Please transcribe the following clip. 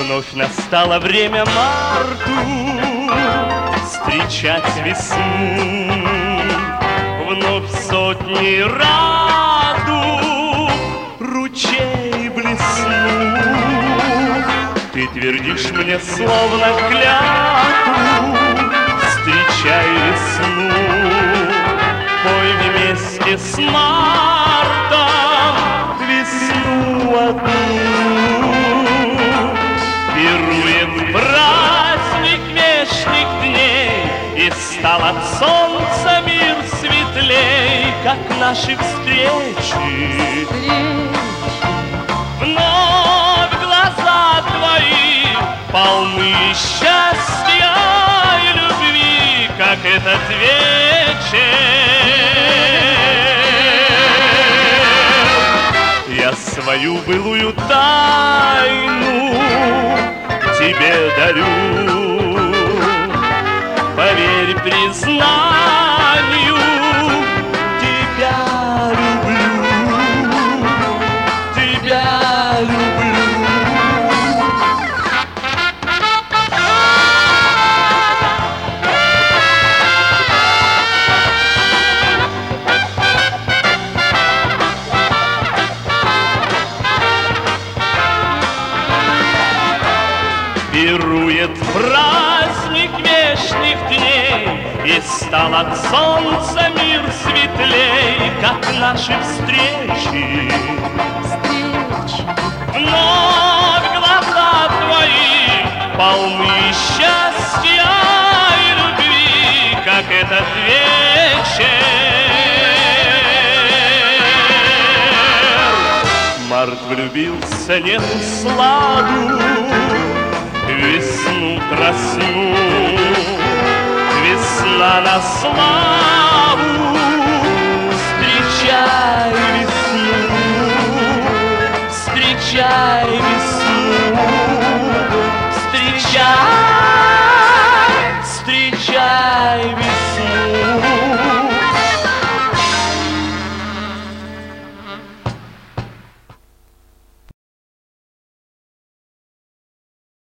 Вновь настало время марту встречать весну. Вновь сотни раду ручей блесну. Ты твердишь мне словно клятву, встречай весну. Пой вместе с мартом весну одну. Пирует праздник вечных дней, и стал от солнца мир светлей, как наши встречи. Вновь глаза твои полны счастья и любви, как этот вечер. Я свою былую тайну тебе дарю. Поверь признанию, тебя люблю, тебя люблю. Пирует праздник вечных дней, и стал от солнца мир светлей, как наши встречи. Вновь глаза твои полны счастья и любви, как этот вечер. Март влюбился не в сладу, весну красну. Весна нашла